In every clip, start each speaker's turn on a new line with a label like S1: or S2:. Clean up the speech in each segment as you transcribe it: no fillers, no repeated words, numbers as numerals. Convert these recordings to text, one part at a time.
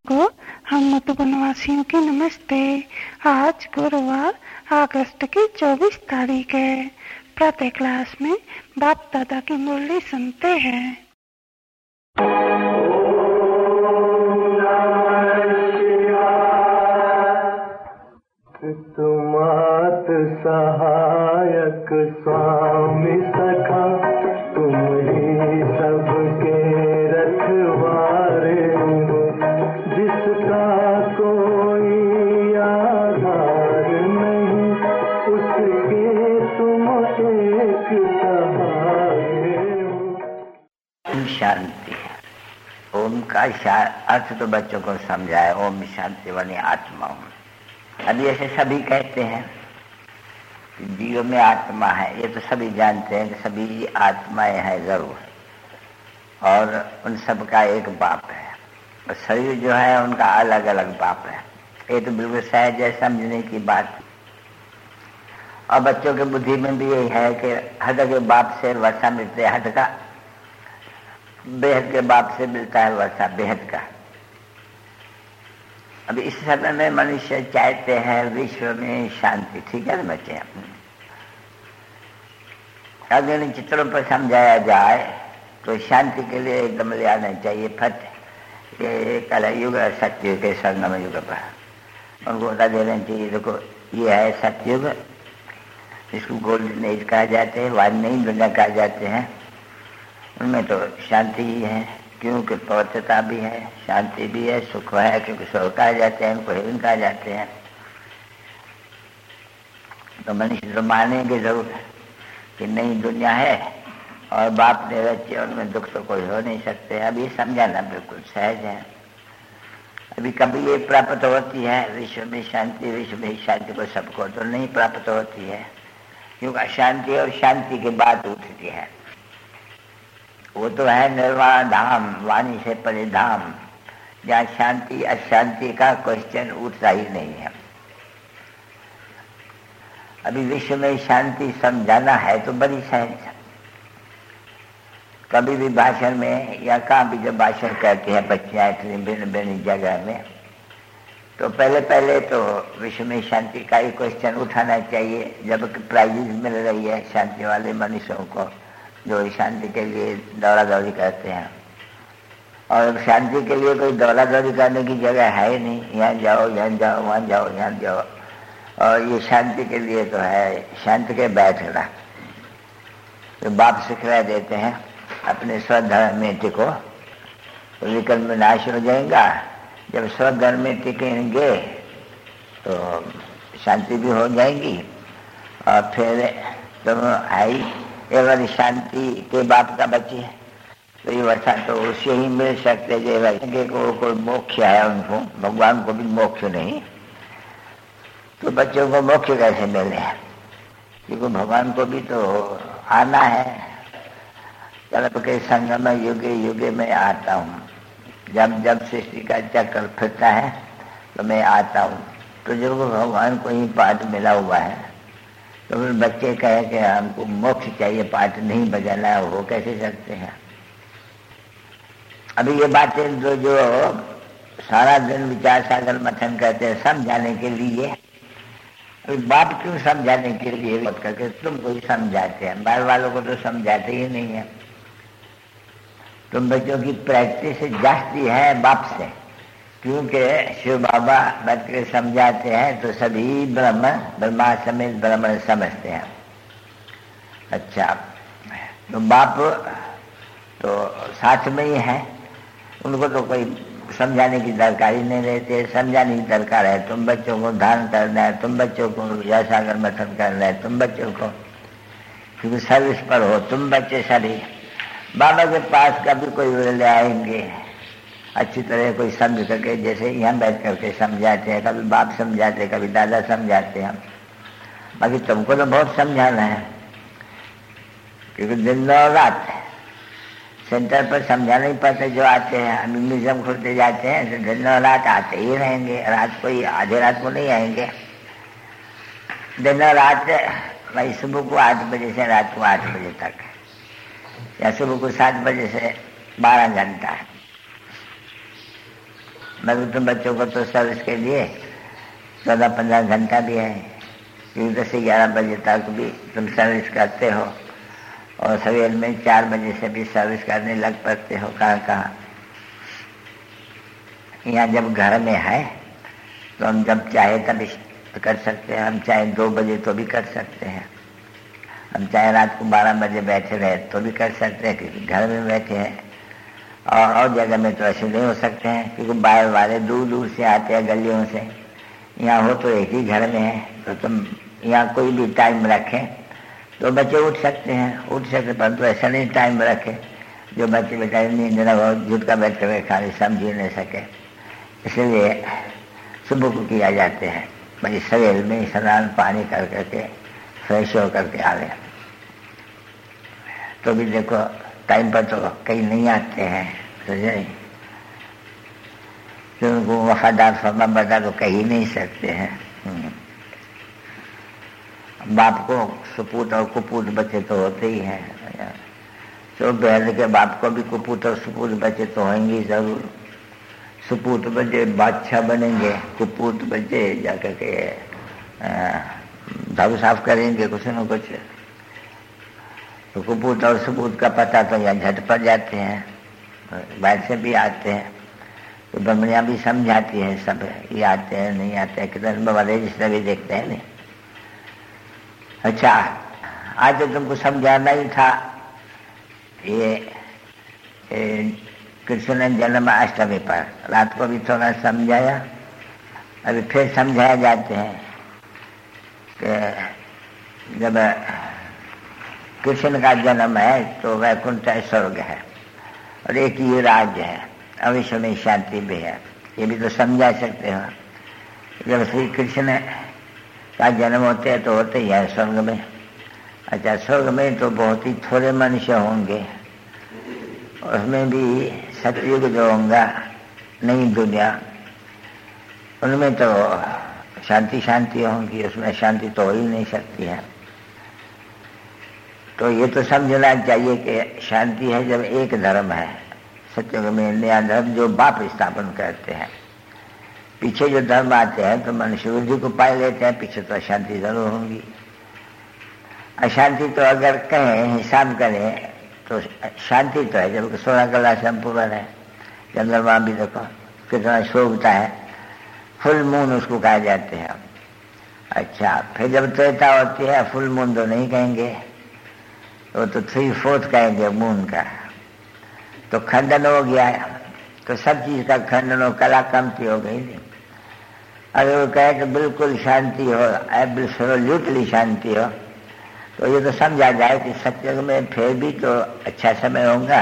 S1: को हम मधुबनवासियों की नमस्ते। आज गुरुवार अगस्त की 24 तारीख है। प्रातः क्लास में बाप दादा की मुरली सुनते हैं।
S2: तुमात सहायक स्वामी सखा, तुम ही सबके रखवारे हो। जिसका कोई आधार नहीं, उसके तुम एक सहारे हो।
S3: शांति। ओम का अर्थ तो बच्चों को समझाए। ओम शांति वाली आत्मा हूँ। अभी ऐसे सभी कहते हैं कि जीव में आत्मा है। ये तो सभी जानते हैं कि सभी आत्माएं हैं जरूर, और उन सब का एक बाप है। और शरीर जो है उनका अलग अलग बाप है। ये तो बिल्कुल सहज है समझने की बात। और बच्चों की बुद्धि में भी यही है कि हद के बाप से वर्षा मिलती है, हद का। बेहद के बाप से मिलता है वर्षा, बेहद का। अभी इस समय में मनुष्य चाहते हैं विश्व में शांति। ठीक है ना बच्चे? अगर इन चित्रों पर समझाया जाए तो शांति के लिए एकदम ले आना चाहिए फट ये कलयुग और सत्युग के संगम युग पर उनको बता देना चाहिए। देखो ये है सत्युग, इसको गोल्डन एज कहा जाते हैं, वानई दुनिया कहा जाते हैं। उनमें तो शांति ही है, क्योंकि पवित्रता भी है, शांति भी है, सुख है, क्योंकि स्वर्ग कहा जाते हैं, उनको हेवन कहा जाते हैं। तो मनुष्य तो मानेंगे जरूर कि नई दुनिया है और बाप ने रचे, उनमें दुख तो कोई हो नहीं सकते। अब ये समझाना बिल्कुल सहज है। अभी कभी ये प्राप्त होती है विश्व में शांति, विश्व में शांति को सबको तो नहीं प्राप्त होती है, क्योंकि अशांति और शांति की बात उठती है। वो तो है निर्वाण धाम, वाणी से परे धाम, जहाँ शांति अशांति का क्वेश्चन उठता ही नहीं है। अभी विश्व में शांति समझाना है तो बड़ी सहज है। कभी भी भाषण में या कहाँ भी जब भाषण करते हैं बच्चियाँ इतनी भिन्न भिन्न जगह में, तो पहले तो विश्व में शांति का ही क्वेश्चन उठाना चाहिए। जबकि प्राइजेज मिल रही है शांति वाले मनुष्यों को, जो शांति के लिए दौड़ा दौड़ी करते हैं। और शांति के लिए कोई दौड़ा दौड़ी करने की जगह है ही नहीं। यहाँ जाओ, यहाँ जाओ, वहाँ जाओ, यहाँ जाओ। और ये शांति के लिए तो है शांत के बैठना। तो बाप सिखला देते हैं अपने स्वधर्म में टिको, तो विकल्प में नाश हो जाएगा। जब स्वधर्म में टिकेंगे तो शांति भी हो जाएगी। और फिर तुम आई एवं शांति के बाप का बच्चे है, तो ये वर्षा तो उससे ही मिल सकते जो कोई मोक्ष है उनको, भगवान को भी मोक्ष नहीं, तो बच्चों को मोक्ष कैसे मिले? क्योंकि भगवान को भी तो आना है। कल्प के संगम युगे युगे में आता हूँ, जब जब सृष्टि का चक्र फिरता है तो मैं आता हूँ। तो जो भगवान को ही पाठ मिला हुआ है, तो फिर बच्चे कहे कि हमको मोक्ष चाहिए, पाठ नहीं बजाना है, वो कैसे सकते हैं? अभी ये बातें जो सारा दिन विचार सागर मथन करते हैं समझाने के लिए। अभी बाप क्यों समझाने के लिए बात करके तुमको ही समझाते हैं, बाहर वालों को तो समझाते ही नहीं है। तुम बच्चों की प्रैक्टिस जास्ती है बाप से, क्योंकि शिव बाबा बैठ के समझाते हैं तो सभी ब्रह्मा समेत ब्राह्मण समझते हैं। अच्छा, तो बाप तो साथ में ही है, उनको तो कोई समझाने की दरकार ही नहीं रहती। समझाने की दरकार है तुम बच्चों को ध्यान करना है, तुम बच्चों को सागर मथन करना है, तुम बच्चों को, क्योंकि सर्विस पर हो तुम बच्चे सभी। बाबा के पास कभी कोई ले आएंगे अच्छी तरह कोई समझ सके, जैसे यहाँ बैठ करके समझाते हैं, कभी बाप समझाते हैं, कभी दादा समझाते हैं। बाकी तुमको तो बहुत समझाना है, क्योंकि दिन और रात सेंटर पर समझाना ही पड़ता। जो आते हैं अभी म्यूजियम खोलते जाते हैं तो दिन और रात आते ही रहेंगे, रात को ही, आधे रात को नहीं आएंगे। दिन और रात भाई, सुबह को 8 बजे से रात को 8 बजे तक, या सुबह को 7 बजे से 12 घंटा। मगर तुम बच्चों को तो सर्विस के लिए 14-15 घंटा भी है, क्योंकि 10 से 11 बजे तक भी तुम सर्विस करते हो और सवेर में 4 बजे से भी सर्विस करने लग पड़ते हो कहाँ। यहाँ जब घर में है तो हम जब चाहे तब कर सकते हैं, हम चाहे 2 बजे तो भी कर सकते हैं, हम चाहे रात को 12 बजे बैठे रहे तो भी कर सकते हैं, क्योंकि घर में बैठे हैं। और जगह में तो ऐसे नहीं हो सकते हैं, क्योंकि बाहर वाले दूर दूर से आते हैं गलियों से। यहाँ हो तो एक ही घर में है, तो तुम यहाँ कोई भी टाइम रखें तो बच्चे उठ सकते हैं, परंतु ऐसा नहीं टाइम रखें जो बच्चे बेचारे नींद न हो, झुटका बैठे हुए खाली समझ ही नहीं सके। इसलिए सुबह को किया जाते हैं, भाई सवेर में स्नान पानी कर करके फ्रेश हो करके आवे। तो भी देखो टाइम पर तो कहीं नहीं आते हैं, समझे, तो उनको वफादार फरमा बता तो कहीं नहीं सकते हैं। बाप को सुपूत और कुपूत बच्चे तो होते ही हैं, तो बहन के बाप को भी कुपूत और सुपूत बच्चे तो होंगे जरूर। सुपूत बच्चे बादशाह बनेंगे, कुपूत बच्चे जाकर के झाड़ू साफ करेंगे कुछ न कुछ। तो कुपूत और सुपूत का पता तो यहाँ झट पड़ जाते हैं, बाहर से भी आते हैं, तो ब्रह्मणियाँ भी समझाती है सब, ये आते हैं नहीं आते हैं, कितने बाबा रजिस्टर भी देखते हैं नहीं। अच्छा, आज तो तुमको समझाना ही था ये कृष्ण जन्म अष्टमी पर, रात को भी थोड़ा समझाया, अभी फिर समझाया जाते हैं कि जब कृष्ण का जन्म है तो वैकुंठ स्वर्ग है और एक ही राज्य है, अविश्व में शांति भी है। ये भी तो समझा सकते हो। जब श्री कृष्ण का जन्म होते हैं तो होते ही है स्वर्ग में। अच्छा, स्वर्ग में तो बहुत ही थोड़े मनुष्य होंगे, उसमें भी सतयुग जो होगा नई दुनिया, उनमें तो शांति होगी, उसमें शांति तो हो ही नहीं सकती है। तो ये तो समझना चाहिए कि शांति है जब एक धर्म है, सतयुग में नया धर्म जो बाप स्थापन करते हैं। पीछे जो धर्म आते हैं तो मनुष्य बुद्धि को पाए लेते हैं, पीछे तो अशांति जरूर होगी। अशांति तो अगर कहें हिसाब करें तो शांति तो है जबकि 16 कला संपूर्ण है। चंद्रमा भी देखो कितना शोभता है, फुल मून उसको कहा जाते हैं। अच्छा, फिर जब त्रेता होती है फुल मून तो नहीं कहेंगे, वो तो 3/4 कहेंगे मून का, तो खंडन हो गया है। तो सब चीज का खंडन हो, कला कमती हो गई नहीं। अगर वो कहे कि बिल्कुल शांति हो, एब्सोल्यूटली शांति हो, तो ये तो समझा जाए कि सत्युग में फिर भी तो अच्छा समय होगा,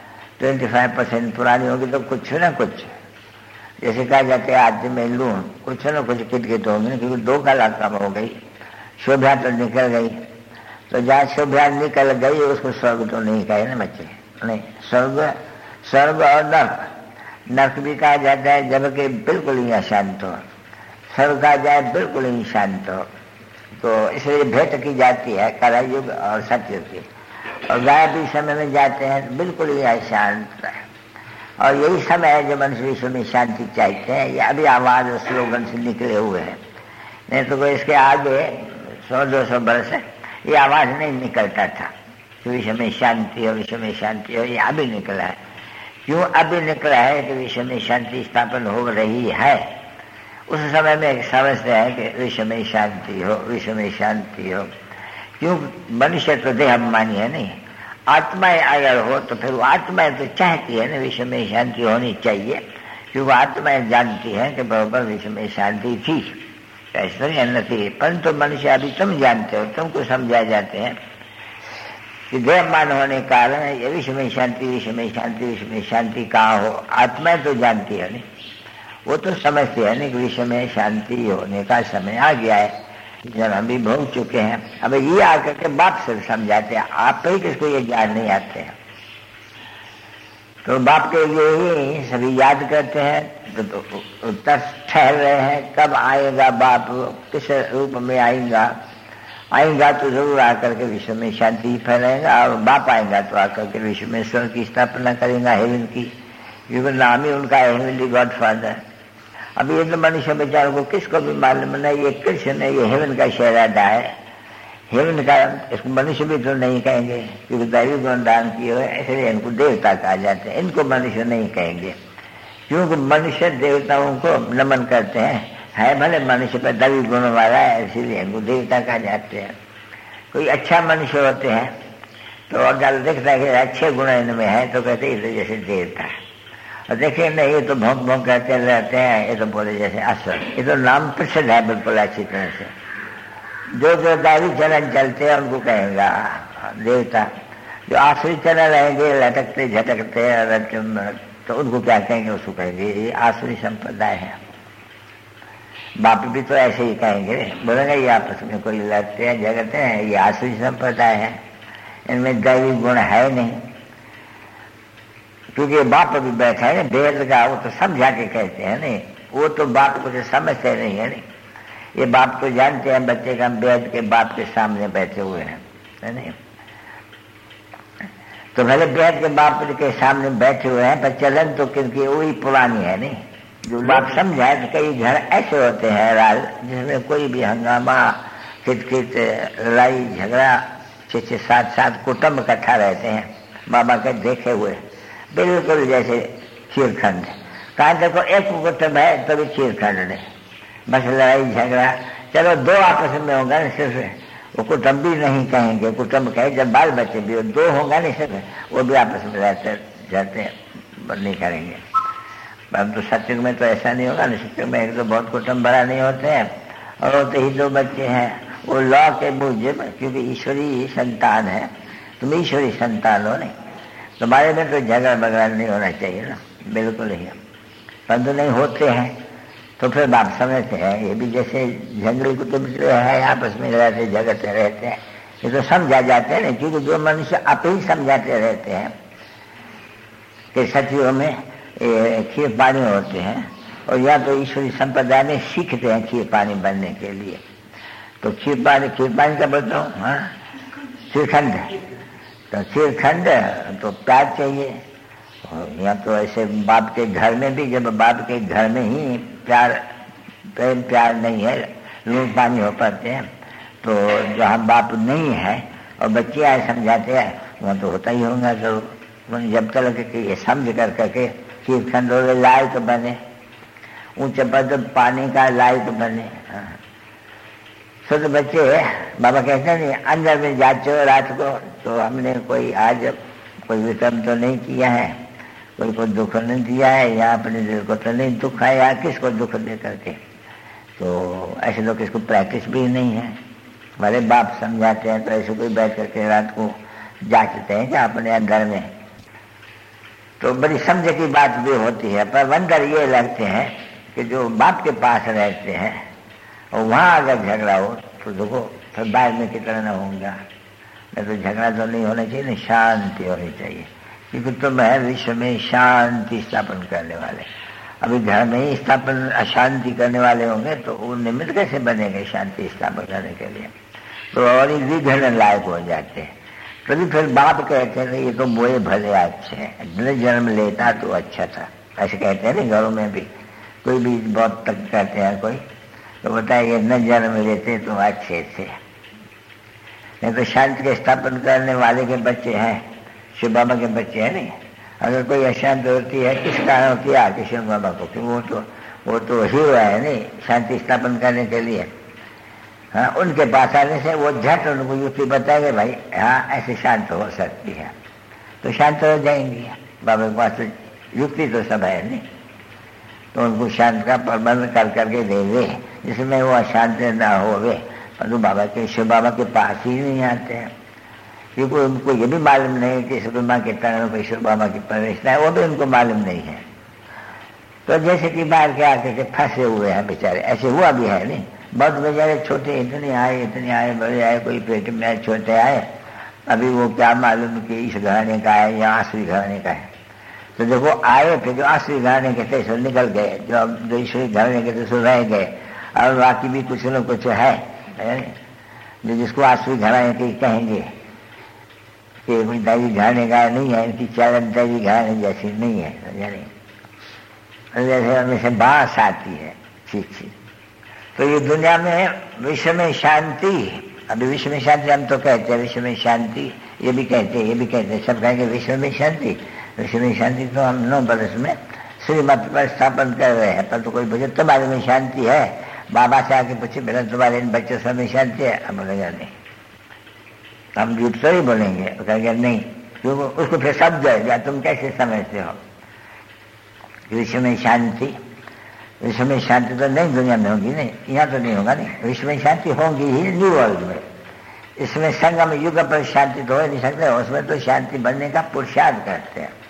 S3: 25% पुरानी होगी तो कुछ ना कुछ, जैसे कहा जाता है आज में लूण, कुछ ना कुछ किटकिट होगी, क्योंकि 2 कला कम हो गई, शोभा तो निकल गई। तो जहाँ शोभा निकल गई उसको स्वर्ग तो नहीं कहे ना बच्चे, नहीं। स्वर्ग और नर्क भी कहा जाता है जबकि बिल्कुल ही अशांत हो, स्वर्ग कहा जाए बिल्कुल ही शांत हो। तो इसलिए भेंट की जाती है कलयुग और सतयुग की, और गायबी समय में जाते हैं बिल्कुल ही अशांत। और यही समय है जो मनुष्य विश्व में शांति चाहते हैं। ये अभी आवाज और स्लोगन से निकले हुए हैं, नहीं तो कोई इसके आगे 100-200 वर्ष ये आवाज नहीं निकलता था विश्व में शांति हो, विश्व में शांति हो। ये अभी निकला है। क्यों अभी निकला है कि विश्व में शांति स्थापन हो रही है? उस समय में समझते हैं कि विश्व में शांति हो, विश्व में शांति हो। क्यों? मनुष्य तो देहाभिमानी है नहीं, आत्माएं अगर हो तो फिर वो आत्माएं तो चाहती है ना विश्व में शांति होनी चाहिए, क्योंकि आत्माएं जानती हैं कि बराबर विश्व में शांति थी, ऐसा नहीं थी। परंतु मनुष्य अभी तुम जानते हो, तुमको समझाए जाते हैं कि देहमान होने के कारण ये विश्व में शांति, विश्व में शांति, विश्व में शांति कहाँ हो। आत्माएं तो जानती है नहीं, वो तो समझती है नहीं कि विश्व में शांति होने का समय आ गया है, जब हम भी भोग चुके हैं। अब ये आकर के बाप से समझाते हैं, आप ही किसको ये ज्ञान नहीं आते हैं। तो बाप के लिए ही सभी याद करते हैं, तो ठहर रहे हैं कब आएगा बाप, किस रूप में आएगा तो जरूर आकर के विश्व में शांति फैलाएगा, और बाप आएगा तो आकर के विश्व में स्वर्ग की स्थापना करेगा, हेवन की, क्योंकि नाम ही उनका हेवनली गॉड फादर। अब ये तो मनुष्य बेचारों को किसको भी मालूम नहीं, ये कृष्ण है, ये हेवन का शहजादा है, हेवन का, इसको मनुष्य भी तो नहीं कहेंगे क्योंकि दैवी गुण दान किए हुए, इसलिए इनको देवता कहा जाते हैं, इनको मनुष्य नहीं कहेंगे क्योंकि मनुष्य देवताओं को नमन करते हैं, है भले मनुष्य पर दैवी गुण वाला है, इसीलिए इनको देवता कहा जाते हैं। कोई अच्छा मनुष्य होते हैं तो अगर देखता है कि अच्छे गुण इनमें है तो कहते हैं तो जैसे देवता है, और देखिए नहीं ये तो भोंक भोंक करते रहते हैं, ये तो बोले जैसे असुर। ये तो नाम प्रसिद्ध है बिल्कुल अच्छी तरह से। जो जो दैवी चलन चलते हैं उनको कहेगा देवता, जो आसुरी चलन रहेंगे लटकते झटकते तो उनको क्या कहेंगे, उसको कहेंगे ये आसुरी संप्रदाय है। बाप भी तो ऐसे ही कहेंगे, बोलेंगे ये आपस में कोई लड़ते हैं झगड़ते हैं, ये आसुरी संप्रदाय है, इनमें दैवी गुण है नहीं। क्योंकि बाप भी बैठा है ना वेद का, वो तो समझा के कहते हैं नहीं, वो तो बाप को तो समझते नहीं है नहीं, ये बाप तो जानते हैं बच्चे का वेद के बाप के सामने बैठे हुए हैं, है नहीं। तो भले वेद के बाप के सामने बैठे हुए हैं पर चलन तो क्योंकि वही पुरानी है नहीं। जो बाप समझाए तो कई घर ऐसे होते हैं राज जिसमें कोई भी हंगामा खिटखिट लड़ाई झगड़ा 6-6 7-7 कुटुंब इकट्ठा रहते हैं, बाबा के देखे हुए बिल्कुल जैसे खीरखंड। कहा देखो एक कुटुंब है तभी खीरखंड नहीं, बस लड़ाई झगड़ा, चलो 2 आपस में होगा ना सिर्फ, वो कुटुंब भी नहीं कहेंगे, कुटुंब कहे जब बाल बच्चे भी 2 होगा नहीं सिर्फ, वो भी आपस में रहते जाते नहीं करेंगे। परंतु सत्युग में तो ऐसा नहीं होगा ना, सत्युग में एक तो बहुत कुटुंब बड़ा नहीं होते हैं और होते ही 2 बच्चे हैं, वो लॉ के मूजिब क्योंकि ईश्वरी संतान है, तुम ईश्वरी संतान हो नहीं, तुम्हारे में तो झगड़ा बगड़ा नहीं होना चाहिए ना, बिल्कुल ही। परंतु नहीं होते हैं तो फिर बाप समझते हैं ये भी जैसे जंगली कुटुंब जो है आपस में रहते झगड़ते रहते हैं, ये तो समझा जाते हैं ना, क्योंकि जो मनुष्य आप ही समझाते रहते हैं कि सचियों में खीर पानी होते हैं और या तो ईश्वरी संप्रदाय में सीखते हैं खीर पानी बनने के लिए। तो खीर पानी का बोलता हूँ, हाँ खीरखंड, तो खीरखंड तो प्यार चाहिए, या तो ऐसे बाप के घर में भी जब बाप के घर में ही प्रेम प्यार नहीं है, लूट पानी हो पाते हैं, तो जहाँ बाप नहीं है और बच्चे आए समझाते हैं वहाँ तो होता ही होगा जरूर। जब तक कि ये समझ कर करके खीरखंड लाई तो बने, ऊंचे पद पानी का लाई तो बने। शुद्ध बच्चे बाबा कहते हैं नहीं अंदर में जाते हो रात को, तो हमने कोई आज कोई विक्रम तो नहीं किया है, कोई को दुख नहीं दिया है, या अपने दिल को तो नहीं दुख है, या किसको दुख दे करके, तो ऐसे लोग इसको प्रैक्टिस भी नहीं है। भले बाप समझाते हैं तो ऐसे कोई बैठ करके रात को जांचते हैं क्या अपने अंदर में, तो बड़ी समझ की बात भी होती है। पर वंदर ये लगते हैं कि जो बाप के पास रहते हैं और वहाँ अगर झगड़ा हो तो देखो फिर बाहर में कितना न होगा, नहीं तो झगड़ा तो नहीं होना चाहिए, शांति होनी चाहिए, क्योंकि तुम है विश्व में शांति स्थापन करने वाले। अभी घर में ही स्थापन अशांति करने वाले होंगे तो वो निमित्त कैसे बनेंगे शांति स्थापन करने के लिए, तो और ही विघ्न लायक हो जाते हैं। तभी फिर बाप कहते हैं ये तो बोए भले अच्छे हैं, जन्म लेता तो अच्छा था, ऐसे कहते हैं ना घरों में भी, कोई भी बहुत तक कहते हैं कोई तो बताए ये न जन्म लेते तो अच्छे थे। नहीं तो शांति के स्थापन करने वाले के बच्चे हैं, शिव बाबा के बच्चे हैं नहीं। अगर कोई अशांत होती है किस कारण होती है आके शिव बाबा को, कि वो तो हीरो है नहीं शांति स्थापन करने के लिए। हाँ, उनके पास आने से वो झट उनको युक्ति बताएंगे भाई हाँ ऐसे शांत हो सकती है, तो शांत हो जाएंगी। बाबा के पास तो युक्ति तो सब है नहीं, तो उनको शांत का प्रबंध कर करके दे दे जिसमें वो अशांत ना होवे। परंतु बाबा के शिव बाबा के पास ही नहीं आते हैं, क्योंकि उनको ये भी मालूम नहीं कि शिव बाबा के तरण पर शिव बाबा की परिवेशना है, वो भी उनको मालूम नहीं है। तो जैसे कि बाहर के आके के फंसे हुए हैं बेचारे, ऐसे हुआ भी है नहीं। बहुत बेचारे छोटे इतने आए बड़े आए, कोई पेट में आए छोटे आए, अभी वो क्या मालूम कि इस घराने का है या आसुरी घराने का है। तो जब वो आए फिर जो आसुरी घराने के थे सो निकल गए, जो ईश्वरी घराने के थे सो रह गए, और बाकी भी कुछ न कुछ है जो जिसको आसुरी घराने के कहेंगे कि कोई दैवी घराने का नहीं है, इनकी चालन दैवी घराने जैसी नहीं है, यानी जैसे उनमें से बांस आती है चीज। तो ये दुनिया में विश्व में शांति, अभी विश्व में शांति हम तो कहते हैं, विश्व में शांति ये भी कहते हैं, ये भी कहते हैं, सब कहेंगे विश्व में शांति। विश्व में शांति तो हम 9 बरस में श्रीमत पर स्थापन कर रहे हैं, पर तो कोई पूछे तुम्हारे में शांति है, बाबा से आके पूछे बेटा तुम्हारे इन बच्चों सब में शांति है, हम बोलेगा नहीं, हम झूठ तो ही बोलेंगे, कहेंगे नहीं, क्योंकि उसको फिर शब्द है, तुम कैसे समझते हो विश्व में शांति? विश्व में शांति तो नहीं दुनिया में होगी, नहीं, यहाँ तो नहीं होगा, नहीं, विश्व में शांति होगी ही न्यू वर्ल्ड में। इसमें संगम युग पर शांति तो हो नहीं सकते, उसमें तो शांति बनने का पुरुषार्थ करते हैं।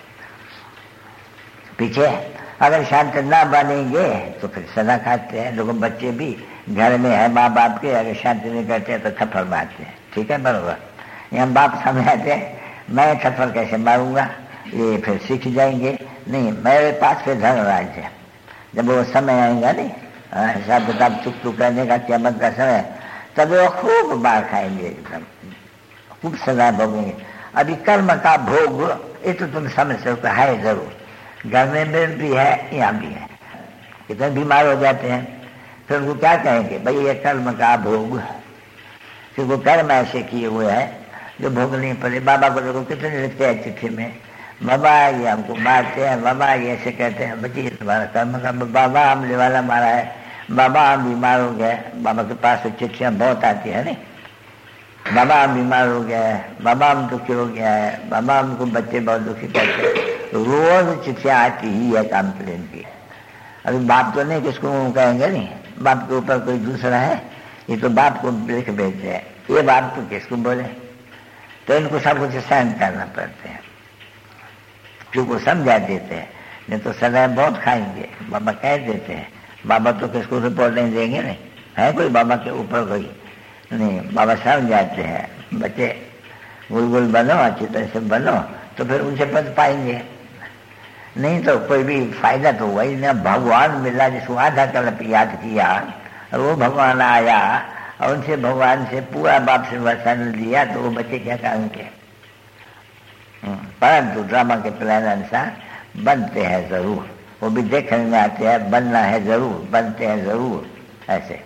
S3: पीछे अगर शांत ना बनेंगे तो फिर सदा खाते हैं। लोगों बच्चे भी घर में है माँ बाप के, अगर शांति नहीं करते हैं तो थप्पड़ मारते हैं, ठीक है बरोबर। यहाँ बाप समझाते हैं मैं थप्पड़ कैसे मारूंगा, ये फिर सीख जाएंगे, नहीं मेरे पास फिर धनराज है, जब वो समय आएगा नहीं हिसाब किताब चुक करने का, क़यामत का समय, तब वो खूब मार खाएंगे, एकदम खूब सजा भोगेंगे। अभी कर्म का भोग ये तो तुम समझ सकते है जरूर, घर में भी है यहाँ भी है, कितने बीमार हो जाते हैं, फिर उनको क्या कहेंगे भाई ये कर्म का भोग, फिर वो कर्म ऐसे किए हुए हैं जो भोगने पड़े। बाबा को देखो कितने लिखते हैं चिट्ठी में, बाबा ये हमको मारते हैं, बाबा ये ऐसे कहते हैं, बच्चे ये तुम्हारा कर्म का, बाबा हमने वाला मारा है, बाबा हम बीमार हो गए, बाबा के पास तो चिट्ठियाँ बहुत आती है नहीं, बाबा हम बीमार हो गया है, बाबा हम दुखी हो गया है, बाबा हमको बच्चे बहुत दुखी करते हैं, रोज चिट्ठियाँ आती ही है कंप्लेन की। अभी बाप तो नहीं किसको कहेंगे नहीं, बाप के ऊपर कोई दूसरा है, ये तो बाप को लिख भेजते हैं, ये बाप तो किसको बोले, तो इनको सब कुछ सहन करना पड़ते हैं, क्योंकि समझा देते हैं, नहीं तो सदा बहुत खाएंगे। बाबा कह देते हैं, बाबा तो किसको रिपोर्ट नहीं देंगे, नहीं है कोई बाबा के ऊपर कोई नहीं, बाबा समझाते हैं बच्चे गुलगुल बनो, अच्छी तरह से बनो, तो फिर उनसे पद पाएंगे, नहीं तो कोई भी फायदा तो वही ना। भगवान मिला जिसको आधा कल्प याद किया, और वो भगवान आया और उनसे भगवान से पूरा बाप से वचन लिया, तो वो बच्चे क्या करेंगे? परंतु ड्रामा के प्लान अनुसार बनते हैं जरूर, वो भी देखने में आते हैं, बनना है जरूर, बनते हैं जरूर ऐसे।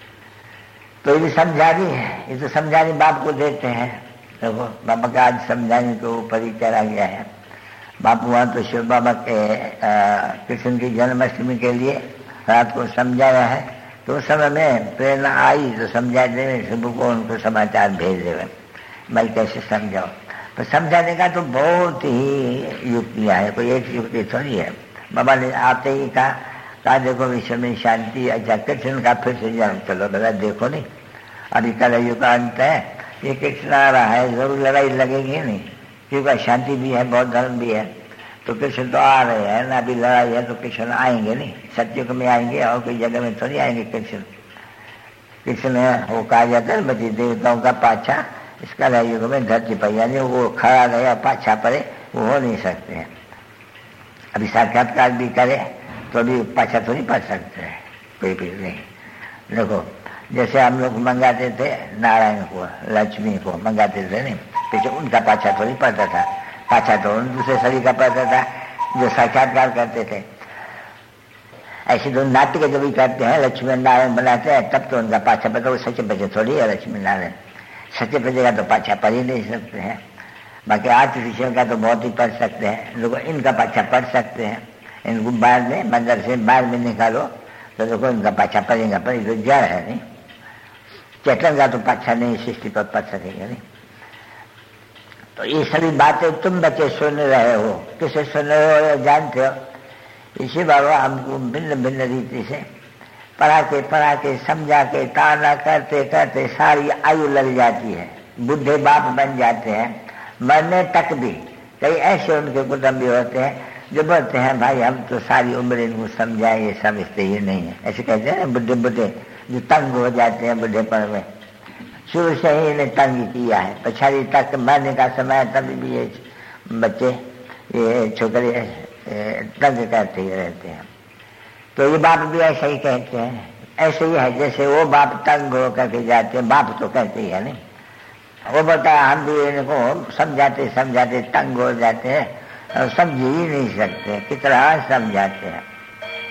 S3: तो ये समझानी है, ये तो समझानी बाप को देते हैं। देखो बाबा का आज समझाने के ऊपर ही चला गया है। बापू वहाँ तो शिव बाबा के कृष्ण की जन्माष्टमी के लिए रात को समझाया है, तो उस समय में प्रेरणा आई तो समझा देवे, शिव को उनको समाचार भेज देवे, भाई कैसे समझाओ। तो समझाने का तो बहुत ही युक्तियाँ है, कोई एक युक्ति थोड़ी है। बाबा ने आते ही कहा देखो विश्व में शांति, अच्छा कृष्ण का फिर से जन्म, चलो बेटा देखो नहीं, अभी कलयुग का अंत है, ये कृष्ण आ रहा है, जरूर लड़ाई लगेगी नहीं, क्योंकि शांति भी है बहुत धर्म भी है, तो कृष्ण तो आ रहे हैं ना, अभी लड़ाई है तो कृष्ण आएंगे नहीं, सत्युग में आएंगे और कोई जगह में थोड़ी आएंगे कृष्ण। कृष्ण वो कहा जाता है बच्चे देवताओं का पाछा, इसका युग में धरती पर, यानी वो खड़ा रहे या पाछा पड़े वो हो नहीं सकते हैं। अभी साक्षात्कार भी करे तो अभी पाछा थोड़ी पड़ सकते हैं, कोई भी नहीं। देखो जैसे हम लोग मंगाते थे नारायण को, लक्ष्मी को मंगाते थे नहीं, पीछे उनका पाछा थोड़ी पड़ता था, पाछा तो उन दूसरे शरीर का पड़ता था जो साक्षात्कार करते थे। ऐसे तो नाट्य जब भी करते हैं लक्ष्मी नारायण बनाते हैं, तब तो उनका पाछा पड़ता, वो सच्चे बच्चे थोड़ी है लक्ष्मी नारायण, सच्चे बचेगा तो पाछा पढ़ ही नहीं सकते हैं। बाकी आर्टिफिशियल का तो बहुत ही पढ़ सकते हैं लोग, इनका पाछा पढ़ सकते हैं। इनको बाहर में मंदिर से बाहर में निकालो तो देखो इनका पाछा पड़ेगा, पर तो जड़ है नहीं, चेतन का तो पाछा नहीं सृष्टि पर पढ़ सकेगा नहीं। तो ये सभी बातें तुम बच्चे सुन रहे हो, किसे सुन रहे हो जानते हो? इसी बाबा हमको भिन्न भिन्न रीति से पढ़ा के समझा के ताना करते करते सारी आयु लग जाती है, बुढ़े बाप बन जाते हैं। मरने तक भी कई ऐसे उनके कुटुंब भी होते हैं जो बोलते हैं भाई हम तो सारी उम्र इनको समझाए, ये समझते ही नहीं है, ऐसे कहते हैं बुढ़े बुढ़े जो तंग हो जाते हैं बुढ़ेपन में, शुरू से ही इन्हें तंग किया है, पछाड़ी तक मरने का समय तभी भी ये बच्चे ये छोकरे तंग करते ही रहते हैं। तो ये बाप भी ऐसा ही कहते हैं, ऐसे ही है जैसे वो बाप तंग हो करके जाते हैं, बाप तो कहते ही है नहीं, वो बोलता है हम भी इनको समझाते समझाते तंग हो जाते हैं और समझ ही नहीं सकते, कितना समझाते हैं।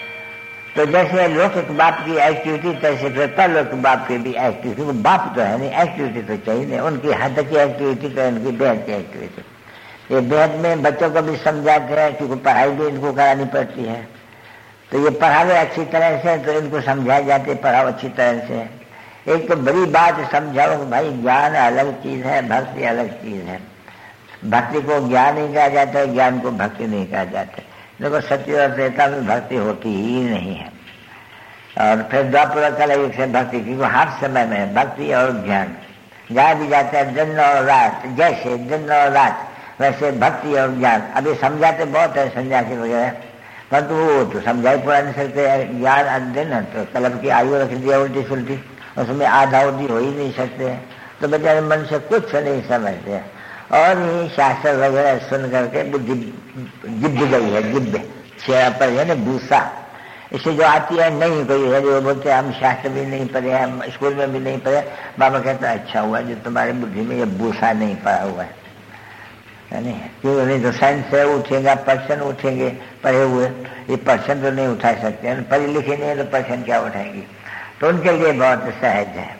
S3: तो जैसे लौकिक बाप की एक्टिविटी तैसे फिर परलौकिक बाप की भी एक्टिविटी, वो बाप तो है नहीं, एक्टिविटी तो चाहिए नहीं। उनकी हद की एक्टिविटी तो उनकी बेहद की एक्टिविटी। ये बेहद में बच्चों को भी समझाते हैं क्योंकि पढ़ाई भी इनको करानी पड़ती है, तो ये पढ़ावे अच्छी तरह से तो इनको समझाए जाते, पढ़ाओ अच्छी तरह से। एक तो बड़ी बात समझाओ कि भाई ज्ञान अलग चीज है, भक्ति अलग चीज है। भक्ति को ज्ञान नहीं कहा जाता है, ज्ञान को भक्ति नहीं कहा जाता। देखो सत्य और त्रेता में भक्ति होती ही नहीं है, और फिर द्वापर कलयुग से भक्ति, क्योंकि हर समय में भक्ति और ज्ञान जहाँ भी जाते हैं, दिन और रात, जैसे दिन और रात वैसे भक्ति और ज्ञान। अभी समझाते बहुत है सन्यासी वगैरह, परंतु वो तो समझाई पूरा नहीं सकते हैं। ज्ञान अध्ययन है तो कलम की आयु रख दिया उल्टी सुल्टी, उसमें आधा उल्टी हो ही नहीं सकते हैं, तो बेचारे मन से कुछ नहीं समझते हैं। और ये शास्त्र वगैरह सुन करके बुद्धि जिब गई है, जिब चेहरा पर है ना भूसा, इससे जो आती है नहीं कोई है जो बोलते हैं हम शास्त्र भी नहीं पढ़े, हम स्कूल में भी नहीं पढ़े। बाबा कहता है अच्छा हुआ जो तुम्हारी बुद्धि में ये भूसा नहीं पड़ा हुआ है नहीं, क्यों नहीं तो साइंस से उठेगा, पर्सन उठेंगे पढ़े हुए, ये पर्सन तो नहीं उठा सकते, पढ़े लिखे नहीं है तो पर्सन क्या उठाएंगे। तो उनके लिए बहुत सहज है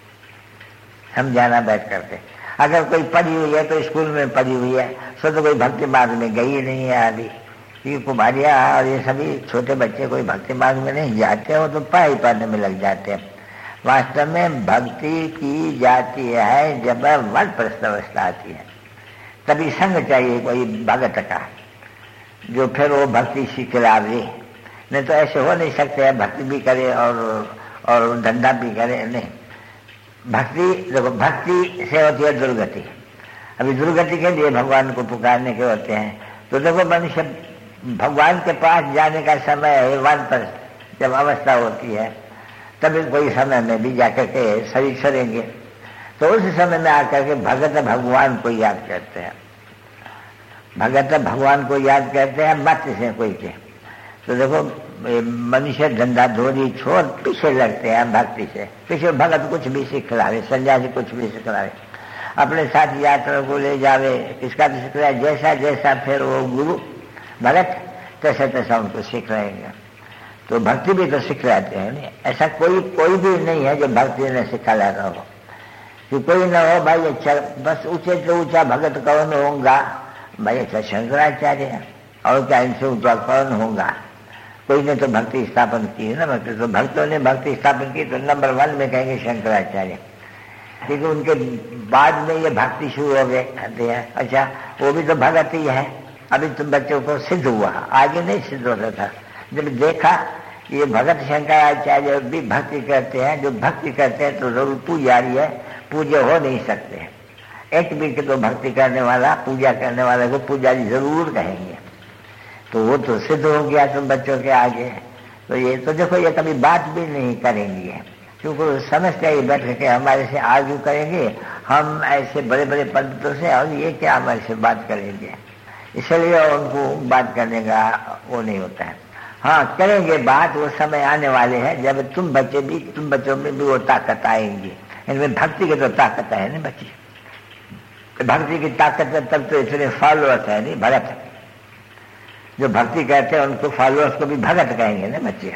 S3: समझाना बैठ करके। अगर कोई पढ़ी हुई है तो स्कूल में पढ़ी हुई है, सो तो कोई भक्ति मार्ग में गई नहीं है अभी, क्योंकि कुमारियाँ और ये सभी छोटे बच्चे कोई भक्ति मार्ग में नहीं जाते, वो तो पढ़ाई पढ़ने में लग जाते हैं। वास्तव में भक्ति की जाती है जब वानप्रस्थ अवस्था आती है, तभी संग चाहिए कोई भगत का जो फिर वो भक्ति सिखलावे, नहीं तो ऐसे हो नहीं सकते हैं भक्ति भी करे और धंधा भी करे नहीं। भक्ति देखो, भक्ति से होती है दुर्गति। अभी दुर्गति के लिए भगवान को पुकारने के होते हैं, तो देखो मनुष्य भगवान के पास जाने का समय है वानप्रस्थ जब अवस्था होती है, तभी कोई समय में भी जाकर के शरीर छोड़ेंगे, तो उस समय में आकर के भगत भगवान को याद करते हैं, भगत भगवान को याद करते हैं मत से कोई के। तो देखो मनुष्य धंधा धोरी छोड़ पीछे लगते हैं भक्ति से, पीछे भगत कुछ भी सिखलावे, सन्यासी कुछ भी सिखलावे, अपने साथ यात्रा को ले जावे, किसका भी सिखलाए, जैसा जैसा फिर वो गुरु भगत तैसा तैसा उनको सिखलाएंगे। तो भक्ति भी तो सिखलाते हैं नहीं, ऐसा कोई भी नहीं है जो भक्ति ने सिखला रहा हो कि कोई न हो भाई अच्छा बस ऊंचे से ऊंचा भगत कौन होगा भाई, अच्छा शंकराचार्य और क्या इनसे ऊंचा कौन होगा। कोई ने तो भक्ति स्थापन की है ना, भक्ति तो भक्तों ने भक्ति स्थापन की तो नंबर 1 में कहेंगे शंकराचार्य, क्योंकि उनके बाद में ये भक्ति शुरू हो गए कहते हैं। अच्छा वो भी तो भगत ही है, अभी तो बच्चों को सिद्ध हुआ, आगे नहीं सिद्ध होता था। जब देखा ये भगत शंकराचार्य भी भक्ति करते हैं, जो भक्ति करते हैं तो जरूर पुजारी है, पूज्य हो नहीं सकते हैं। एक भी तो भक्ति करने वाला पूजा करने वाले को पुजारी जरूर कहेंगे, तो वो तो सिद्ध हो गया तुम बच्चों के आगे। तो ये तो देखो ये कभी बात भी नहीं करेंगे, क्योंकि समझते ही बैठ के हमारे से आर्ग्यू करेंगे, हम ऐसे बड़े बड़े पंडितों से और ये क्या हमारे से बात करेंगे, इसलिए उनको बात करने का वो नहीं होता है। हाँ करेंगे बात, वो समय आने वाले हैं जब तुम बच्चों में भी वो ताकत आएंगी। इनमें भक्ति की तो ताकत है नहीं बच्ची, भक्ति की ताकत है तब तो इतने फॉलोअर्स है नहीं भगत, जो भक्ति करते हैं उनको फॉलोअर्स को भी भगत कहेंगे ना बच्चे,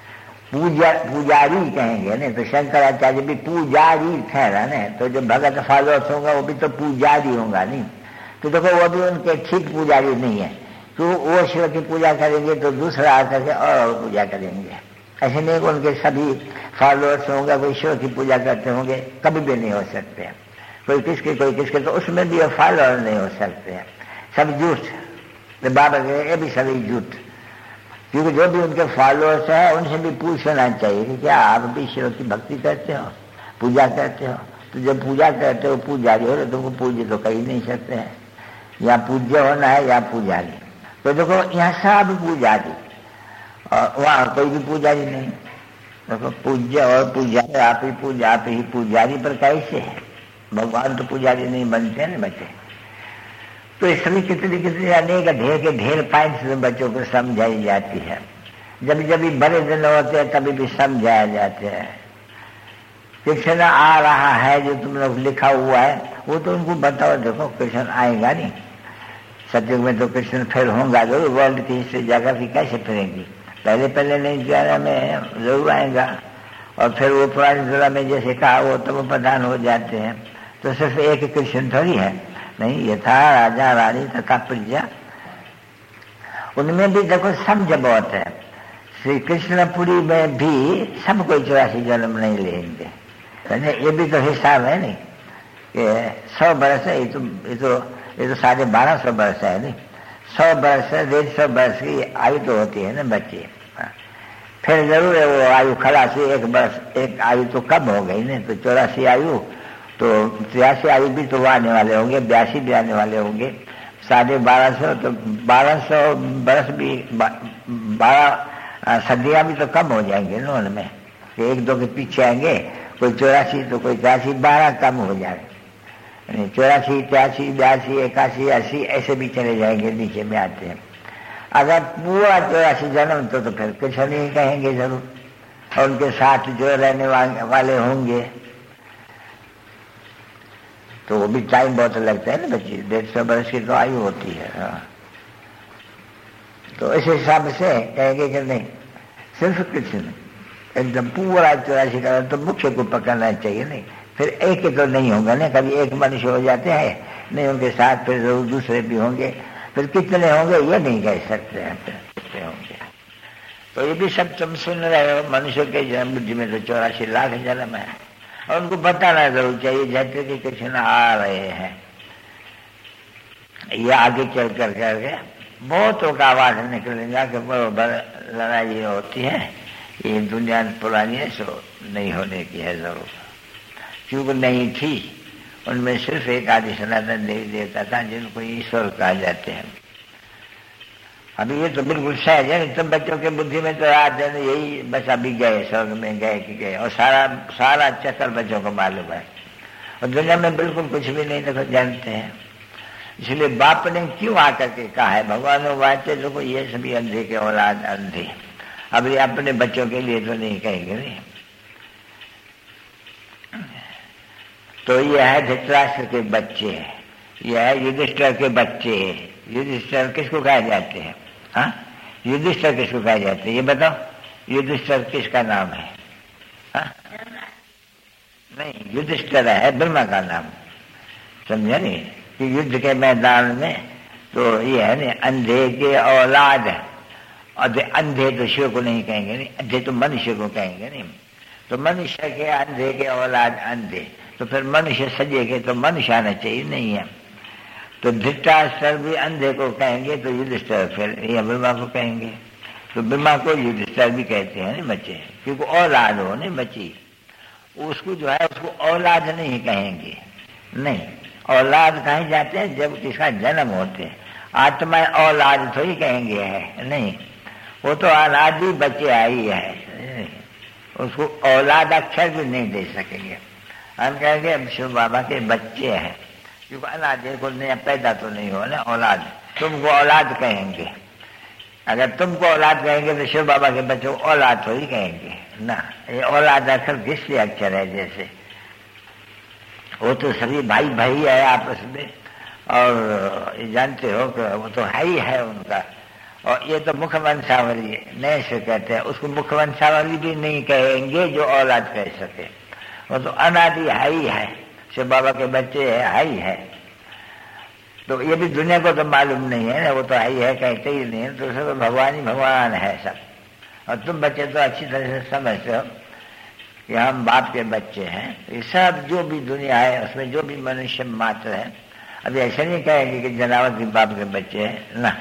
S3: पुजारी कहेंगे नहीं, तो शंकराचार्य भी पुजारी ठहरा ना, तो जो भगत फॉलोअर्स होगा वो भी तो पुजारी होगा नहीं। तो देखो वो भी उनके ठीक पुजारी नहीं है, तो वो शिव की पूजा करेंगे तो दूसरा आकर के और पूजा करेंगे, ऐसे नहीं उनके सभी फॉलोअर्स होंगे कोई शिव की पूजा करते होंगे, कभी भी नहीं हो सकते हैं। कोई किसके तो उसमें भी फॉलोअर नहीं हो सकते हैं, सब झूठ, तो बाबा ये भी सभी झूठ, क्योंकि जो भी उनके फॉलोअर्स हैं उनसे भी पूछना चाहिए कि क्या आप भी शिव की भक्ति करते हो, पूजा करते हो। तो जब पूजा करते हो पुजारी हो तो तुमको पूज्य तो कह ही नहीं सकते हैं, या पूज्य होना है या पुजारी। तो देखो यहाँ सब पुजारी और वहाँ कोई भी पुजारी नहीं। देखो पूज्य और पुजारी आप ही पुजारी पर कैसे है, भगवान तो पुजारी नहीं बनते हैं ना बच्चे। तो इसमें कितनी अनेक ढेर पॉइंट्स में बच्चों को समझाई जाती है। जब बड़े दिन होते हैं तभी भी समझाया जाते हैं। कृष्ण आ रहा है जो तुम लोग लिखा हुआ है वो तो उनको बताओ, देखो कृष्ण आएगा नहीं, सत्युग में तो कृष्ण फिर होगा जरूर, वर्ल्ड की हिस्ट्री जगह की कैसे फिरेंगी, पहले पहले नई दुनिया में जरूर आएगा, और फिर वो पुरानी दुनिया में जैसे कहा वो तब प्रधान हो जाते हैं। तो सिर्फ एक कृष्ण थोड़ी है, नहीं, यथा राजा रानी तथा प्रजा, उनमें भी देखो समझ बहुत है। श्री कृष्णपुरी में भी सब कोई 84 जन्म नहीं लेंगे, ये भी तो हिसाब है नहीं कि 100 वर्ष है, ये तो 1250 वर्ष है नहीं, 100 वर्ष 150 वर्ष की आयु तो होती है ना बच्चे। फिर जरूर है वो आयु खलासी, एक आयु तो कम हो गई नहीं, तो 84 आयु, तो 83 आयु भी तो आने वाले होंगे, 82 भी आने वाले होंगे, 1250, तो 1200 वर्ष भी 12 सदियां भी तो कम हो जाएंगे ना उनमें, एक दो के पीछे आएंगे, कोई 84 तो कोई 83, 12 कम हो जाएंगे, 84, 83, 82, 81, 80 ऐसे भी चले जाएंगे, नीचे में आते हैं। अगर पूरा 84 जन्म तो फिर कुछ नहीं कहेंगे जरूर, और उनके साथ जो रहने वाले होंगे तो वो भी टाइम बहुत लगता है ना बच्ची, 150 वर्ष की तो आयु होती है। हाँ, तो इस हिसाब से कहेंगे कि नहीं, सिर्फ कृष्ण एकदम पूरा 84 का तो मुख्य को पकड़ना चाहिए, नहीं फिर एक ही तो नहीं होगा ना, कभी एक मनुष्य हो जाते हैं, नहीं उनके साथ फिर जरूर दूसरे भी होंगे, फिर कितने होंगे ये नहीं कह सकते हैं, कितने होंगे। तो ये भी सब तुम सुन रहे हो, मनुष्य के जन्म बुद्धि में तो 84 लाख जन्म है, और उनको बताना जरूर चाहिए जैसे कि कृष्ण आ रहे हैं। ये आगे चल कर करके बहुतों का आवाज निकलेगा कि बराबर लड़ाई होती है, ये दुनिया पुरानी है, सो नहीं होने की है जरूर, क्योंकि नहीं थी, उनमें सिर्फ एक आदि सनातन देवी देवता था जिनको ईश्वर कहा जाते हैं। अभी ये तो बिल्कुल सहज है, तुम बच्चों के बुद्धि में तो याद है यही, बस अभी गए स्वर्ग में गए कि गए, और सारा चक्कर बच्चों को मालूम है, और दुनिया में बिल्कुल कुछ भी नहीं देखो जानते हैं। इसलिए बाप ने क्यों आकर के कहा है, भगवान वाचे देखो ये सभी अंधे के औलाद अंधे, अब ये अपने बच्चों के लिए तो नहीं कहेंगे नहीं। तो यह है धृतराष्ट्र के बच्चे, यह है युधिष्ठिर के बच्चे। युधिष्ठिर किसको कहा जाते हैं? हाँ, युधिष्ठिर किसको कहा जाते हैं ये बताओ, युधिष्ठिर किसका नाम है? हाँ? नहीं, युधिष्ठिर है ब्रह्मा का नाम, समझा नहीं, कि युद्ध के मैदान में तो ये है ना अंधे के औलाद, और अंधे तो शिव को नहीं कहेंगे नहीं, अंधे तो मनुष्य को कहेंगे नहीं, तो मनुष्य के अंधे के औलाद अंधे, तो फिर मनुष्य सजे के तो मनुष्य आना चाहिए, नहीं है। तो धृतराष्ट्र भी अंधे को कहेंगे तो युधिष्ठिर फिर या ब्रह्मा को कहेंगे, तो ब्रह्मा को युधिष्ठिर भी कहते हैं नहीं बच्चे, क्योंकि औलाद हो नहीं बच्ची, उसको जो है उसको औलाद नहीं कहेंगे, नहीं, औलाद कहे जाते हैं जब किसका जन्म होते हैं, आत्मा औलाद थोड़ी कहेंगे है, नहीं, वो तो अनादि बच्चे आई है, उसको औलाद अक्षर भी नहीं दे सकेंगे। हम कहेंगे अब शिव बाबा के बच्चे हैं, क्योंकि अनादि को नया पैदा तो नहीं हो ना औलाद, तुमको औलाद कहेंगे, अगर तुमको औलाद कहेंगे तो शिव बाबा के बच्चों को औलाद थोड़ी कहेंगे ना, ये औलाद अक्षर किससे अक्षर है, जैसे वो तो सभी भाई भाई है आपस में, और जानते हो कि वो तो है ही है उनका, और ये तो मुखवंशावली नए से कहते हैं, उसको मुखवंशावली भी नहीं कहेंगे जो औलाद कह सके, वो तो अनादि है ही है, शिव बाबा के बच्चे है ही है। तो ये भी दुनिया को तो मालूम नहीं है ना, वो तो है ही है कहते ही नहीं है, तो सब भगवान ही भगवान है सब, और तुम बच्चे तो अच्छी तरह से समझते हो कि हम बाप के बच्चे हैं। ये सब जो भी दुनिया है उसमें जो भी मनुष्य मात्र है, अभी ऐसे नहीं कहेंगे कि जनावर भी बाप के बच्चे हैं ना,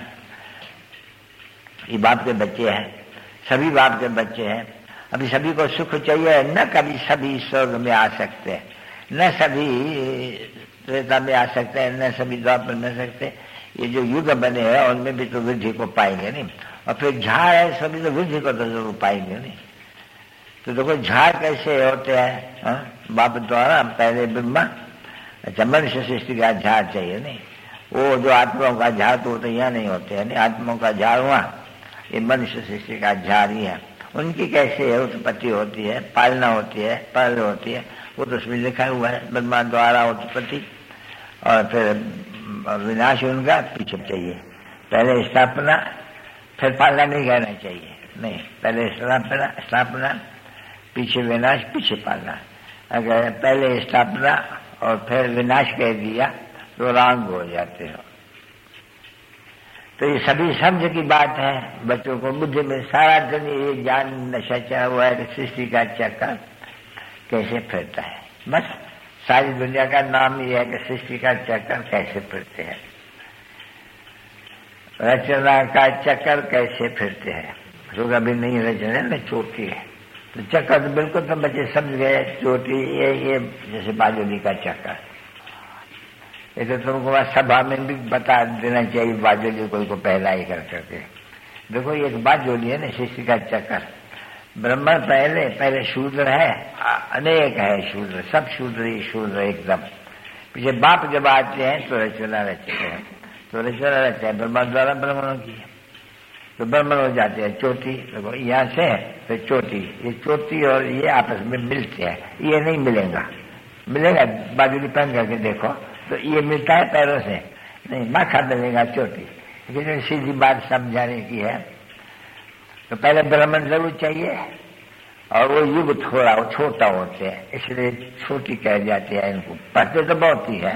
S3: ये बाप के बच्चे हैं, सभी बाप के बच्चे हैं। अभी सभी को सुख चाहिए न, कभी सभी स्वर्ग में आ सकते हैं, न सभी त्रेता में आ सकते हैं, न सभी द्वापर में सकते। ये जो युग बने हैं उनमें भी तो वृद्धि को पाएंगे नहीं, और फिर झाड़ है सभी तो वृद्धि को तो जरूर पाएंगे नहीं। तो देखो झाड़ कैसे होते हैं, बाप द्वारा पहले ब्रह्मा, अच्छा मनुष्य सृष्टि का झाड़ चाहिए नहीं, वो जो आत्माओं का झाड़ तो यहाँ नहीं होते हैं नहीं, आत्माओं का झाड़ हुआ, ये मनुष्य सृष्टि का झाड़ ही है। उनकी कैसे है उत्पत्ति होती है, पालना होती है, पाल होती है, वो तो उसमें लिखा हुआ है, ब्रह्मा द्वारा उत्पत्ति और फिर विनाश उनका पीछे चाहिए, पहले स्थापना फिर पालना नहीं कहना चाहिए, नहीं, पहले स्थापना पीछे विनाश, पीछे पालना। अगर पहले स्थापना और फिर विनाश कह दिया तो रांग हो जाते हो। तो ये सभी समझ की बात है। बच्चों को बुद्धि में सारा दिन ये ज्ञान नशा चढ़ा हुआ है कि सृष्टि का चक्कर कैसे फिरता है। बस सारी दुनिया का नाम ये है कि सृष्टि का चक्कर कैसे फिरते हैं, रचना का चक्कर कैसे फिरते हैं। तो अभी नहीं रचना न चोटी है, तो चक्कर तो बिल्कुल तो बच्चे समझ गए। चोटी ये जैसे बाजोली का चक्कर, ये तो तुमको सभा में भी बता देना चाहिए। बाजोली कोई को पहला ही कर करके देखो, एक बाजोली है ना सृष्टि का चक्कर। ब्रह्मण पहले शूद्र है, अनेक है शूद्र, सब शूद्र ही शूद्र एकदम। पीछे बाप जब आते हैं तो रचना रचते हैं, तो रचना रचते हैं ब्रह्मा द्वारा ब्राह्मणों की, तो ब्राह्मण हो जाते हैं चोटी। देखो यहाँ से है तो चोटी, ये चोटी और ये आपस में मिलते हैं। ये नहीं मिलेगा बाजूली पहन करके देखो तो ये मिलता है पैरों से, नहीं माथा मिलेगा चोटी। लेकिन सीधी बात समझाने की है, तो पहले ब्राह्मण जरूर चाहिए और वो युग थोड़ा वो छोटा होते हैं, इसलिए छोटी कह जाती है इनको। पढ़ते तो बहुत ही है,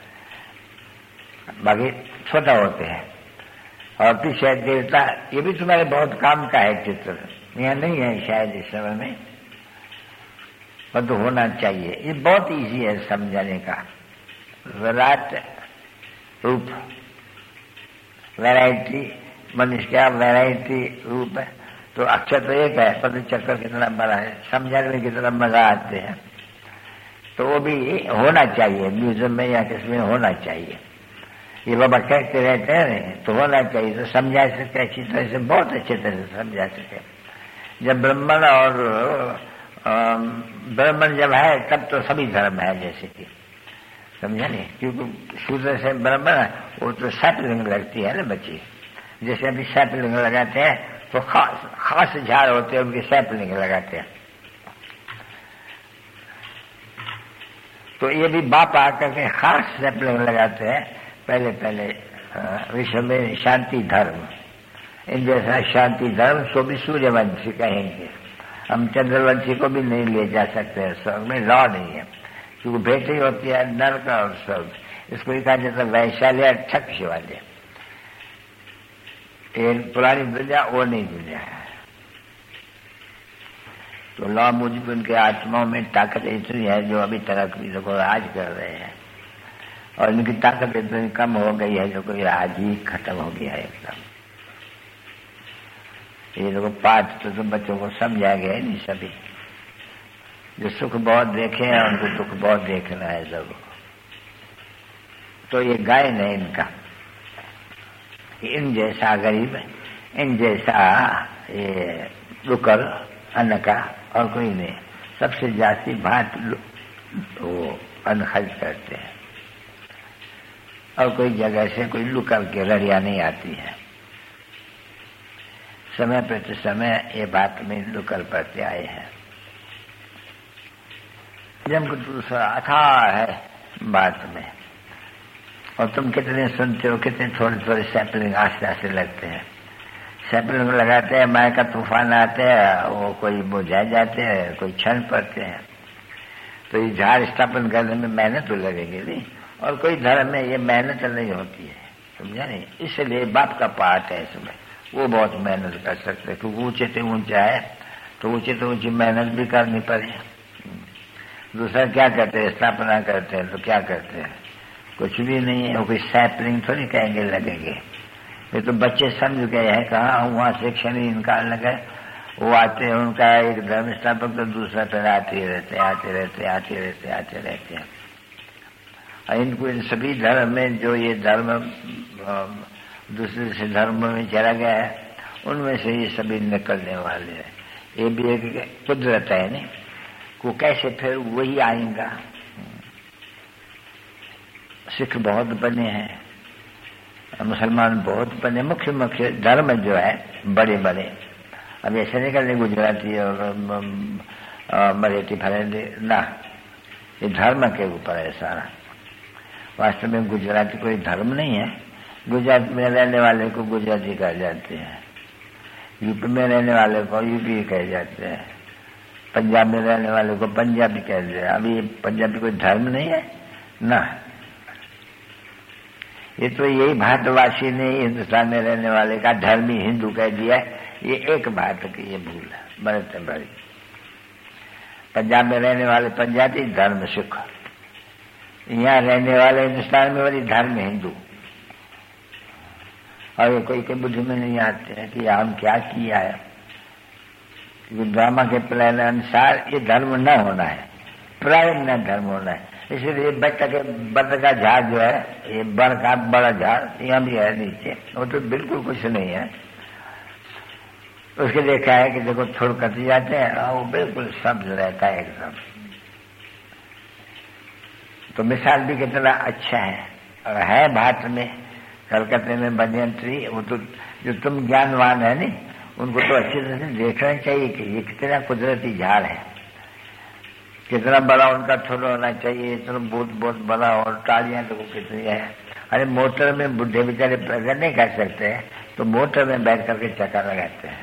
S3: बाकी छोटा होते हैं। और पीछे देवता, ये भी तुम्हारे बहुत काम का है चित्र, यहाँ नहीं है शायद इस समय में, पर तो होना चाहिए। ये बहुत इजी है समझाने का। विराट रूप, वैरायटी, मनुष्य का वैरायटी रूप है। तो अक्षर तो एक है, पर चक्कर कितना बड़ा है, समझाने में कितना मजा आते हैं। तो वो भी होना चाहिए म्यूजियम में या किसी में होना चाहिए। ये बाबा कहते रहते हैं तो होना चाहिए, तो समझा सके अच्छी तरह से, बहुत अच्छी तरह से समझा सके। जब ब्राह्मण और ब्राह्मण जब है तब तो सभी धर्म है, जैसे कि समझा नहीं, क्योंकि शूद्र से ब्राह्मण वो तो सैपलिंग लगती है ना बच्ची। जैसे अभी सैपलिंग लगाते हैं तो खास झाड़ होते हैं, उनकी सैपलिंग लगाते हैं। तो ये भी बाप आकर के खास सैपलिंग लगाते हैं। पहले विश्व में शांति धर्म, इन जैसा शांति धर्म सो भी सूर्यवंशी कहेंगे। हम चंद्रवंशी को भी नहीं ले जा सकते, स्वर्ग में लॉ नहीं है, क्योंकि भेंट ही होती है नरक और स्वर्ग। इसको ही कहा जाता है वैशाल्य छक शिवालय। ये पुरानी दुनिया वो नहीं दुनिया है। तो लॉ मुझे उनके आत्माओं में ताकत इतनी है जो अभी तक भी लोग राज कर रहे हैं, और इनकी ताकत इतनी कम हो गई है जो कोई राज ही खत्म हो गया है एकदम। ये लोग पाठ तो बच्चों को समझा गया है नहीं सभी। जो सुख बहुत देखे हैं उनको दुख बहुत देखना है जरूर। तो ये गायन है इनका, इन जैसा गरीब, इन जैसा ये डुकर अन्न का और कोई नहीं। सबसे जास्ती भात वो अन्न खर्च करते हैं, और कोई जगह से कोई लुकर के लड़िया नहीं आती है। समय प्रति समय ये बात में लुकर पड़ते आए हैं। जब दूसरा अथाह है बात में, और तुम कितने सुनते हो, कितने थोड़े थोड़े सैपलिंग आस्ते आस्ते लगते हैं। सैपलिंग लगाते हैं, माया का तूफान आते हैं, वो कोई बुझा जाते हैं, कोई क्षण पड़ते हैं। तो ये झाड़ स्थापन करने में मेहनत तो लगेगी नहीं, और कोई धर्म में ये मेहनत नहीं होती है, समझा नहीं। इसलिए बाप का पाठ है इसमें, वो बहुत मेहनत कर सकते हैं, क्योंकि ऊंचे से ऊंचा है तो ऊंची मेहनत भी करनी पड़े। दूसरा क्या करते हैं, स्थापना करते हैं, तो क्या करते हैं, कुछ भी नहीं है। वो कोई सैपलिंग थोड़ी कहेंगे लगेंगे। ये तो बच्चे समझ गए हैं, कहाँ वहाँ शिक्षण ही इनका अलग है। वो आते हैं, उनका एक धर्म स्थापक तो दूसरा पर आते रहते हैं। और इनको इन सभी धर्म में जो ये धर्म दूसरे से धर्म में चला गया है, उनमें से ये सभी निकलने वाले हैं। ये भी एक कुदरत है नहीं, को कैसे फिर वही आएगा। सिख बहुत बने हैं, मुसलमान बहुत बने, मुख्य धर्म जो है बड़े बड़े। अब ऐसे नहीं करने गुजराती और मराठी फरेंदी ना, ये धर्म के ऊपर है सारा। वास्तव में गुजराती कोई धर्म नहीं है, गुजरात में रहने वाले को गुजराती कह जाते हैं। यूपी में रहने वाले को यूपी कह जाते हैं, पंजाब में रहने वाले को पंजाबी कहते हैं। अभी पंजाबी कोई धर्म नहीं है ना, ये तो यही भारतवासी ने हिंदुस्तान में रहने वाले का धर्मी हिंदू कह दिया है। ये एक बात की ये भूल है बड़े बड़ी। पंजाब में रहने वाले पंजाबी धर्म सिख, यहाँ रहने वाले हिंदुस्तान में वाली धर्म हिंदू। और ये कोई के बुद्धि में नहीं आते हैं कि हम क्या किया है, क्योंकि ड्रामा के प्लान अनुसार ये धर्म न होना है, प्राय न धर्म होना है। इसलिए बट का झाड़ जो है, ये बर का बड़ा झाड़ यहाँ भी है नीचे, वो तो बिल्कुल कुछ नहीं है। उसके देखा है कि देखो थोड़ कट जाते हैं और वो बिल्कुल सब्ज रहता है एकदम। तो मिसाल भी कितना अच्छा है, और है भारत में कलकत्ते में बनियन ट्री। वो तो जो तुम ज्ञानवान है नहीं, उनको तो अच्छी तरह से देखना चाहिए कि ये कितना कुदरती झाड़ है, कितना बड़ा उनका छोटा होना चाहिए, इतना बहुत बहुत बड़ा, और टालियां तो कितनी है। अरे मोटर में बुढ़े बेचारे प्रकट नहीं कर सकते, तो मोटर में बैठ करके चक्कर लगाते हैं।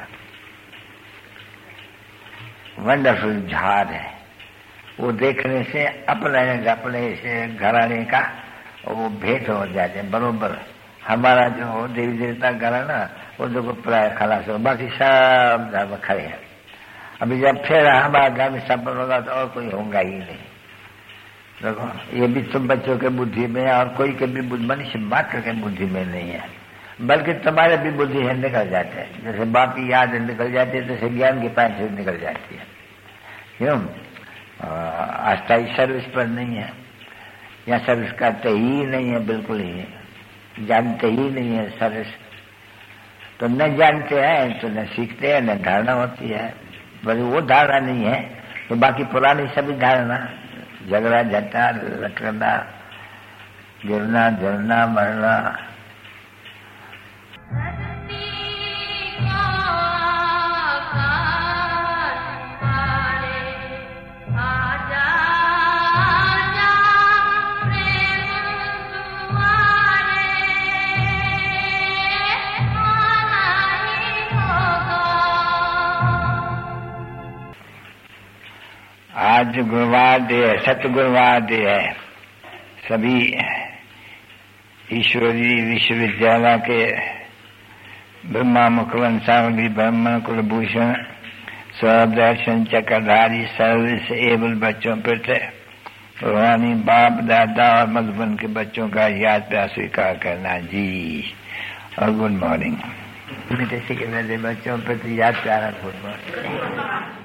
S3: वंडरफुल झाड़ है, वो देखने से अपने से घराने का वो भेंट हो जाते हैं बरोबर। हमारा जो देवी देवता घराना वो देखो प्राय खलास हो, बाकी सब धर्म खड़े हैं। अभी जब फिर हमारा धर्म संपन्न होगा तो और कोई होगा ही नहीं। देखो ये भी तुम बच्चों के बुद्धि में, और कोई के भी मनुष्य मात्र के बुद्धि में नहीं है, बल्कि तुम्हारे भी बुद्धि है निकल जाते हैं। जैसे बाप की याद निकल जाती है, जैसे ज्ञान की पैंट से निकल जाती है। क्यों? अस्थायी सर्विस पर नहीं है, या सर्विस करते ही नहीं है, बिल्कुल ही जानते ही नहीं है सर्विस। तो न जानते हैं तो न सीखते हैं, न धारणा होती है। बस वो धारणा नहीं है तो बाकी पुरानी सभी धारणा, झगड़ा झट्टा लटकना, गिरना झरना मरना। आज गुरुवार डे है, सतगुरुवार डे है। सभी ईश्वरी विश्वविद्यालय के ब्रह्मा मुखवंशावली ब्राह्मण कुलभूषण स्वदर्शन चक्रधारी सर्विस एबल बच्चों पर थे। रूहानी बाप दादा और मधुबन के बच्चों का याद प्यार स्वीकार करना जी। और गुड मॉर्निंग। बच्चों पर याद प्यारा गुड मॉर्निंग।